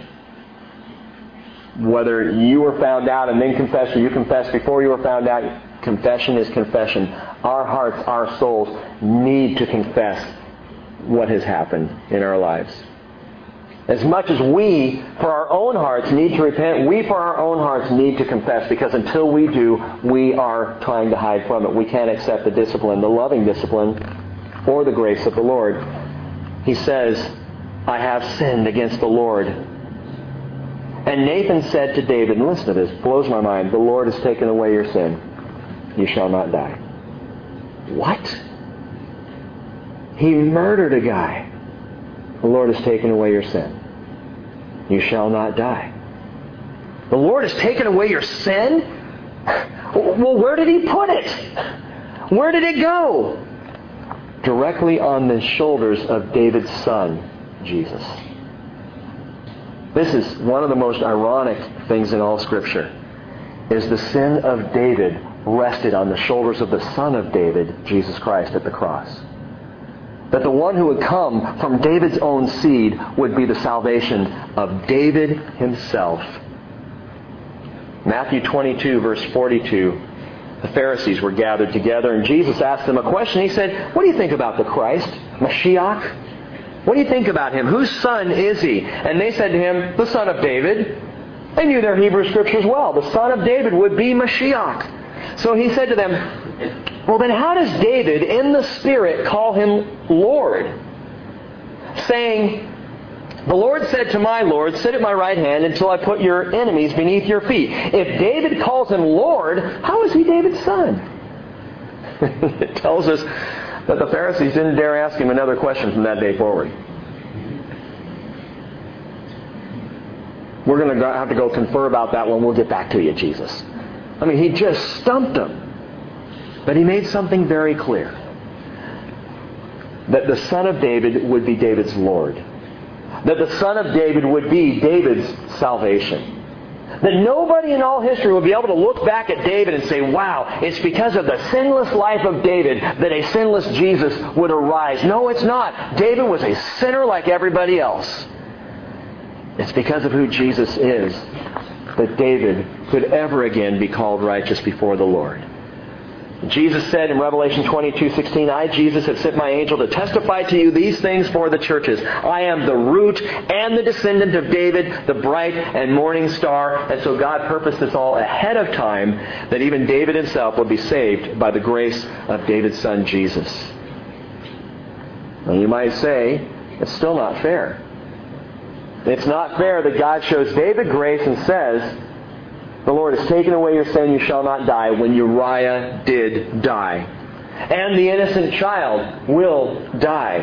Whether you were found out and then confessed, or you confessed before you were found out, confession is confession. Our hearts, our souls need to confess what has happened in our lives. As much as we, for our own hearts, need to repent, we, for our own hearts, need to confess, because until we do, we are trying to hide from it. We can't accept the discipline, the loving discipline, or the grace of the Lord. He says, "I have sinned against the Lord." And Nathan said to David, and listen to this, blows my mind, "The Lord has taken away your sin. You shall not die." What? He murdered a guy. "The Lord has taken away your sin. You shall not die." The Lord has taken away your sin? Well, where did He put it? Where did it go? Directly on the shoulders of David's son, Jesus. This is one of the most ironic things in all Scripture, is the sin of David rested on the shoulders of the Son of David, Jesus Christ, at the cross. That the one who would come from David's own seed would be the salvation of David himself. Matthew 22, verse 42, the Pharisees were gathered together, and Jesus asked them a question. He said, "What do you think about the Christ, Mashiach? What do you think about Him? Whose son is He?" And they said to Him, "The son of David." They knew their Hebrew Scriptures well. The son of David would be Mashiach. So He said to them, "Well, then how does David in the Spirit call Him Lord? Saying, 'The Lord said to my Lord, sit at my right hand until I put your enemies beneath your feet.' If David calls Him Lord, how is He David's son?" It tells us that the Pharisees didn't dare ask Him another question from that day forward. We're going to have to go confer about that when we'll get back to you, Jesus. I mean, He just stumped them. But He made something very clear. That the Son of David would be David's Lord. That the Son of David would be David's salvation. That nobody in all history would be able to look back at David and say, wow, it's because of the sinless life of David that a sinless Jesus would arise. No, it's not. David was a sinner like everybody else. It's because of who Jesus is that David could ever again be called righteous before the Lord. Jesus said in Revelation 22:16, I, Jesus, have sent my angel to testify to you these things for the churches. I am the root and the descendant of David, the bright and morning star. And so God purposed this all ahead of time, that even David himself would be saved by the grace of David's son, Jesus. Now you might say, it's still not fair. It's not fair that God shows David grace and says, the Lord has taken away your sin, you shall not die, when Uriah did die. And the innocent child will die.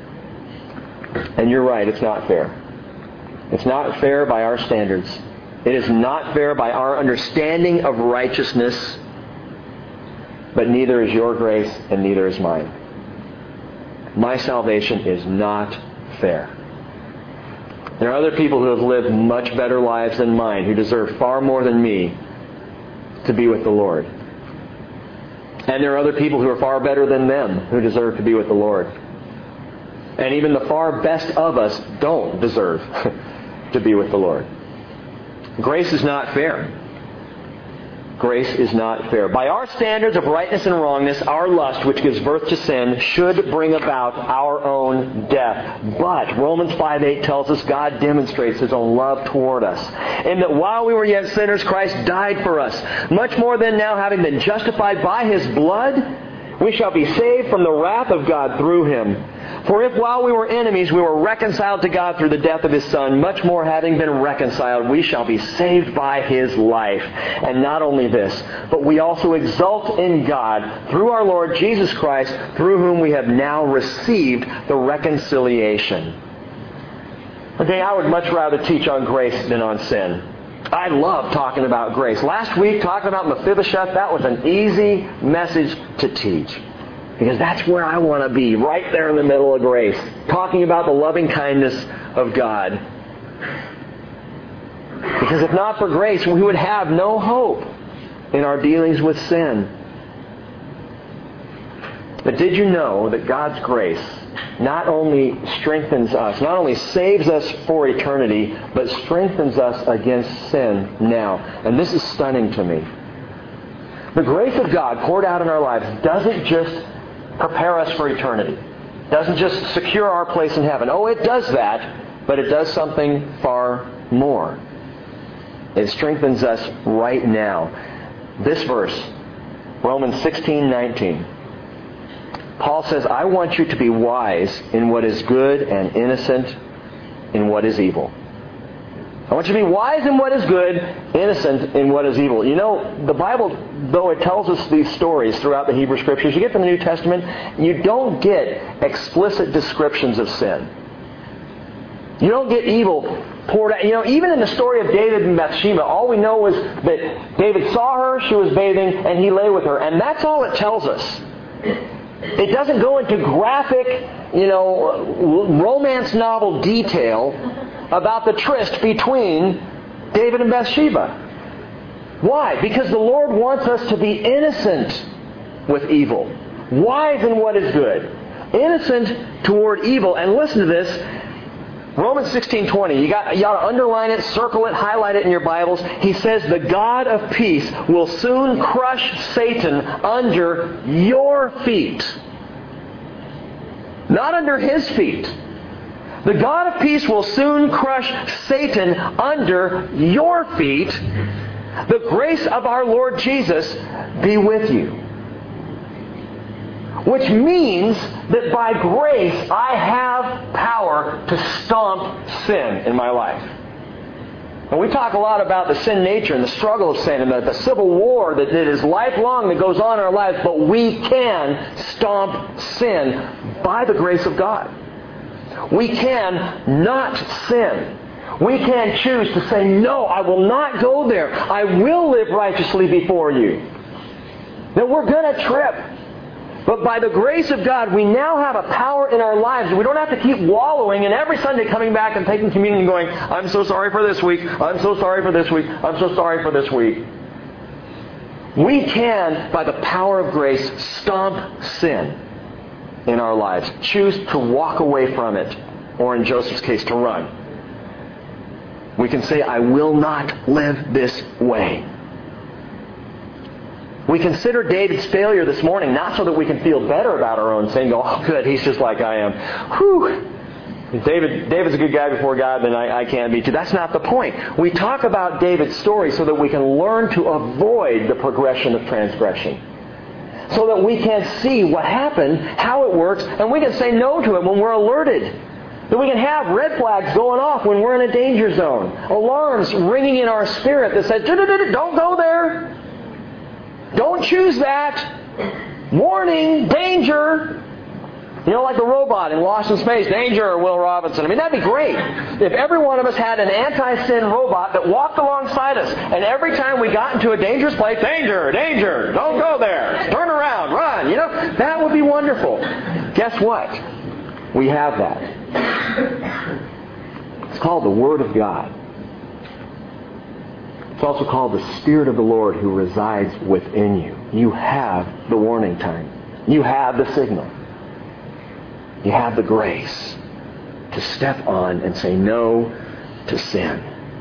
And you're right, it's not fair. It's not fair by our standards. It is not fair by our understanding of righteousness, but neither is your grace and neither is mine. My salvation is not fair. There are other people who have lived much better lives than mine, who deserve far more than me to be with the Lord. And there are other people who are far better than them who deserve to be with the Lord. And even the far best of us don't deserve to be with the Lord. Grace is not fair. Grace is not fair. By our standards of rightness and wrongness, our lust, which gives birth to sin, should bring about our own death. But Romans 5:8 tells us God demonstrates His own love toward us, in that while we were yet sinners, Christ died for us. Much more than now, having been justified by His blood, we shall be saved from the wrath of God through Him. For if while we were enemies, we were reconciled to God through the death of His Son, much more having been reconciled, we shall be saved by His life. And not only this, but we also exult in God through our Lord Jesus Christ, through whom we have now received the reconciliation. Okay, I would much rather teach on grace than on sin. I love talking about grace. Last week, talking about Mephibosheth, that was an easy message to teach. Because that's where I want to be, right there in the middle of grace. Talking about the loving kindness of God. Because if not for grace, we would have no hope in our dealings with sin. But did you know that God's grace not only strengthens us, not only saves us for eternity, but strengthens us against sin now? And this is stunning to me. The grace of God poured out in our lives doesn't just prepare us for eternity. Doesn't just secure our place in heaven. Oh, it does that, but it does something far more. It strengthens us right now. This verse, Romans 16:19. Paul says, I want you to be wise in what is good and innocent in what is evil. I want you to be wise in what is good, innocent in what is evil. You know, the Bible, though it tells us these stories throughout the Hebrew Scriptures, you get to the New Testament, you don't get explicit descriptions of sin. You don't get evil poured out. You know, even in the story of David and Bathsheba, all we know is that David saw her, she was bathing, and he lay with her. And that's all it tells us. It doesn't go into graphic, romance novel detail about the tryst between David and Bathsheba. Why? Because the Lord wants us to be innocent with evil. Wise in what is good. Innocent toward evil. And listen to this. Romans 16:20. You ought to underline it, circle it, highlight it in your Bibles. He says, the God of peace will soon crush Satan under your feet. Not under his feet. The God of peace will soon crush Satan under your feet. The grace of our Lord Jesus be with you. Which means that by grace I have power to stomp sin in my life. And we talk a lot about the sin nature and the struggle of sin and the civil war that is lifelong that goes on in our lives, but we can stomp sin by the grace of God. We can not sin. We can choose to say, no, I will not go there. I will live righteously before you. that we're going to trip. But by the grace of God, we now have a power in our lives. We don't have to keep wallowing and every Sunday coming back and taking communion and going, I'm so sorry for this week. I'm so sorry for this week. I'm so sorry for this week. We can, by the power of grace, stomp sin in our lives. Choose to walk away from it, or in Joseph's case, to run. We can say, I will not live this way. We consider David's failure this morning not so that we can feel better about our own sin, go, oh good, he's just like I am. Whew. David's a good guy before God, then I can't be too. That's not the point. We talk about David's story so that we can learn to avoid the progression of transgression. So that we can see what happened, how it works, and we can say no to it when we're alerted. That we can have red flags going off when we're in a danger zone. Alarms ringing in our spirit that says, don't go there. Don't choose that. Warning, danger. You know, like the robot in Lost in Space, danger, Will Robinson. I mean, that'd be great if every one of us had an anti-sin robot that walked alongside us, and every time we got into a dangerous place, danger, danger, don't go there, turn around, run. You know, that would be wonderful. Guess what? We have that. It's called the Word of God. It's also called the Spirit of the Lord who resides within you. You have the warning time. You have the signal. You have the grace to step on and say no to sin.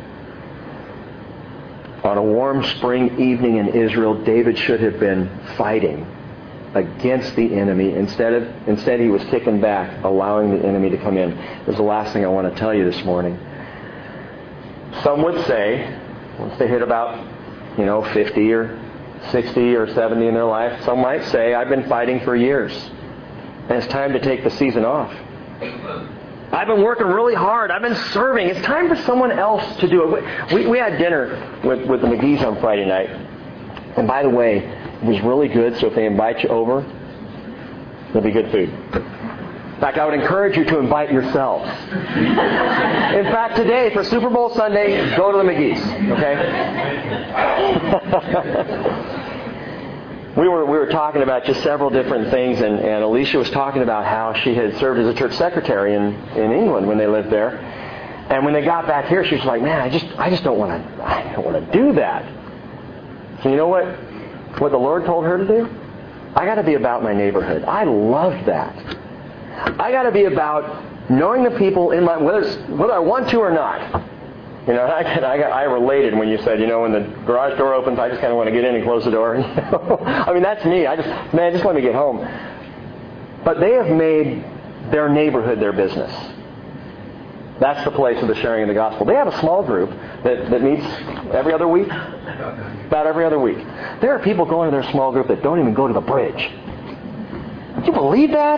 On a warm spring evening in Israel, David should have been fighting against the enemy. Instead he was kicking back, allowing the enemy to come in. This is the last thing I want to tell you this morning. Some would say, once they hit about, 50 or 60 or 70 in their life, some might say, I've been fighting for years. And it's time to take the season off. I've been working really hard. I've been serving. It's time for someone else to do it. We had dinner with the McGee's on Friday night. And by the way, it was really good, so if they invite you over, there'll be good food. In fact, I would encourage you to invite yourselves. In fact, today, for Super Bowl Sunday, go to the McGee's, okay? We were talking about just several different things, and Alicia was talking about how she had served as a church secretary in England when they lived there. And when they got back here, she was like, man, I just don't want to do that. So you know what the Lord told her to do? I got to be about my neighborhood. I love that. I got to be about knowing the people in my, whether I want to or not. I related when you said, when the garage door opens, I just kind of want to get in and close the door. I mean, that's me. I just want to get home. But they have made their neighborhood their business. That's the place of the sharing of the gospel. They have a small group that meets every other week. About every other week. There are people going to their small group that don't even go to the bridge. Do you believe that?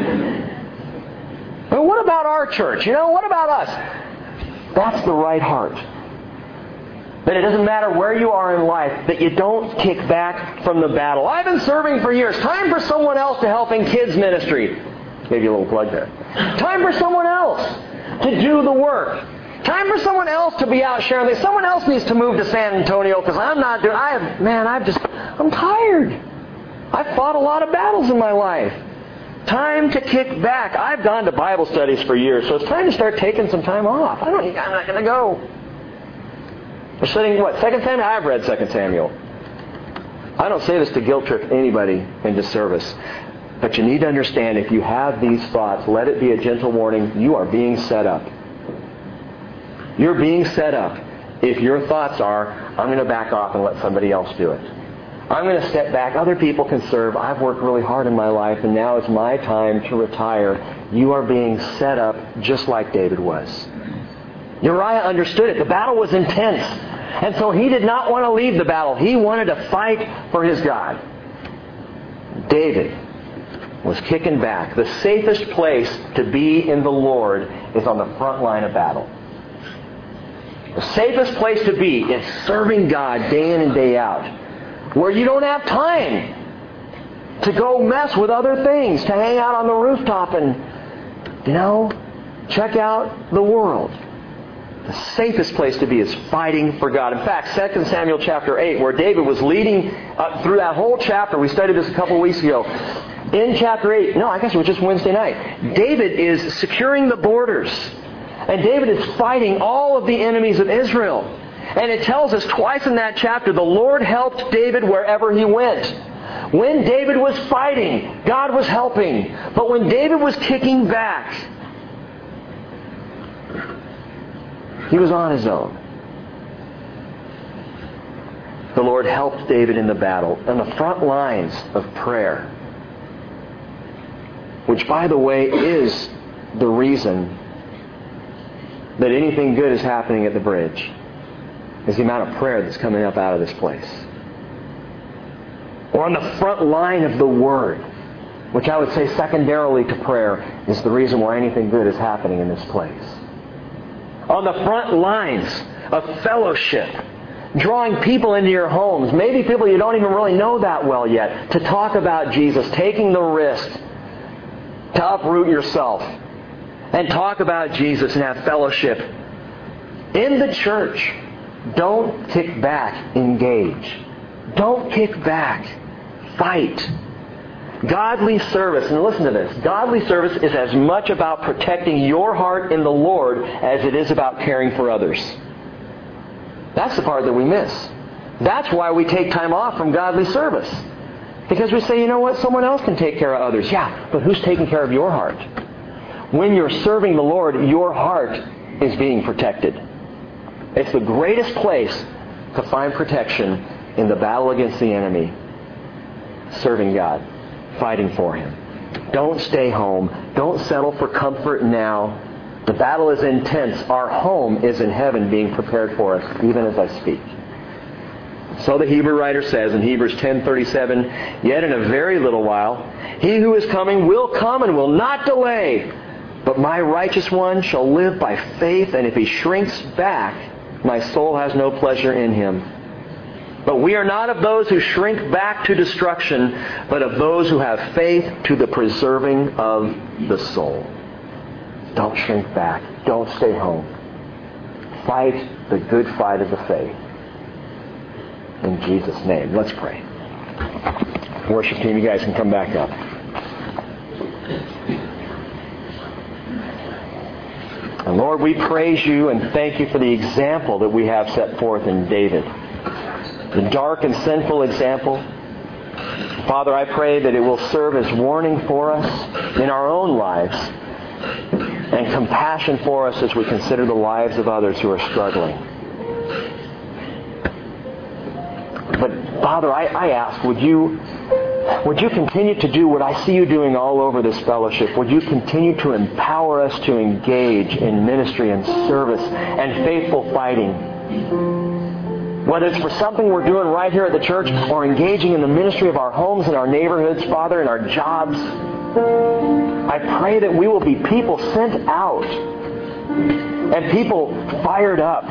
Well, what about our church? What about us? That's the right heart. That it doesn't matter where you are in life, that you don't kick back from the battle. I've been serving for years. Time for someone else to help in kids ministry. Gave you a little plug there. Time for someone else to do the work. Time for someone else to be out sharing things. Someone else needs to move to San Antonio because I'm not doing. I'm tired. I've fought a lot of battles in my life. Time to kick back. I've gone to Bible studies for years, so it's time to start taking some time off. I'm not going to go. We're studying 2 Samuel? I've read 2 Samuel. I don't say this to guilt trip anybody into service. But you need to understand, if you have these thoughts, let it be a gentle warning. You are being set up. You're being set up if your thoughts are, I'm going to back off and let somebody else do it. I'm going to step back. Other people can serve. I've worked really hard in my life, and now is my time to retire. You are being set up just like David was. Uriah understood it. The battle was intense. And so he did not want to leave the battle. He wanted to fight for his God. David was kicking back. The safest place to be in the Lord is on the front line of battle. The safest place to be is serving God day in and day out, where you don't have time to go mess with other things, to hang out on the rooftop and, check out the world. The safest place to be is fighting for God. In fact, 2 Samuel chapter 8, where David was leading through that whole chapter, we studied this a couple of weeks ago. In chapter 8, no, I guess it was just Wednesday night, David is securing the borders. And David is fighting all of the enemies of Israel. And it tells us twice in that chapter, the Lord helped David wherever he went. When David was fighting, God was helping. But when David was kicking back, he was on his own. The Lord helped David in the battle, on the front lines of prayer. Which, by the way, is the reason that anything good is happening at the bridge. Is the amount of prayer that's coming up out of this place. Or on the front line of the Word, which I would say secondarily to prayer is the reason why anything good is happening in this place. On the front lines of fellowship, drawing people into your homes, maybe people you don't even really know that well yet, to talk about Jesus, taking the risk to uproot yourself and talk about Jesus and have fellowship in the church. Don't kick back, engage. Don't kick back, fight. Godly service, and listen to this, godly service is as much about protecting your heart in the Lord as it is about caring for others. That's the part that we miss. That's why we take time off from godly service. Because we say, you know what, someone else can take care of others. Yeah, but who's taking care of your heart? When you're serving the Lord, your heart is being protected. It's the greatest place to find protection in the battle against the enemy. Serving God. Fighting for Him. Don't stay home. Don't settle for comfort now. The battle is intense. Our home is in heaven being prepared for us, even as I speak. So the Hebrew writer says in Hebrews 10:37, yet in a very little while, He who is coming will come and will not delay. But my righteous one shall live by faith, and if he shrinks back, my soul has no pleasure in him. But we are not of those who shrink back to destruction, but of those who have faith to the preserving of the soul. Don't shrink back. Don't stay home. Fight the good fight of the faith. In Jesus' name. Let's pray. Worship team, you guys can come back up. And Lord, we praise You and thank You for the example that we have set forth in David. The dark and sinful example. Father, I pray that it will serve as warning for us in our own lives and compassion for us as we consider the lives of others who are struggling. But Father, I ask, would you continue to do what I see You doing all over this fellowship? Would You continue to empower us to engage in ministry and service and faithful fighting? Whether it's for something we're doing right here at the church or engaging in the ministry of our homes and our neighborhoods, Father, and our jobs, I pray that we will be people sent out and people fired up.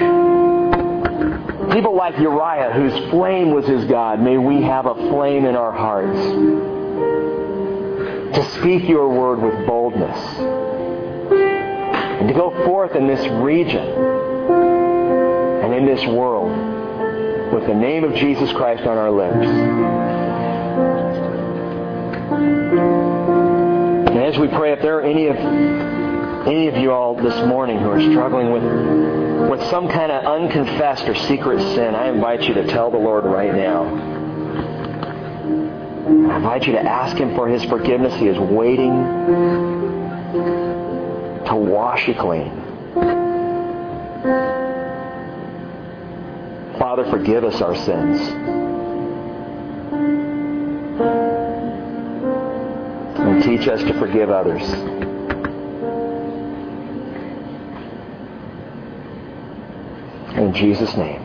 People like Uriah, whose flame was his God. May we have a flame in our hearts to speak Your word with boldness and to go forth in this region and in this world with the name of Jesus Christ on our lips. And as we pray, if there are any of you all this morning who are struggling with some kind of unconfessed or secret sin, I invite you to tell the Lord right now. I invite you to ask Him for His forgiveness. He is waiting to wash you clean. Father, forgive us our sins. And teach us to forgive others. In Jesus' name.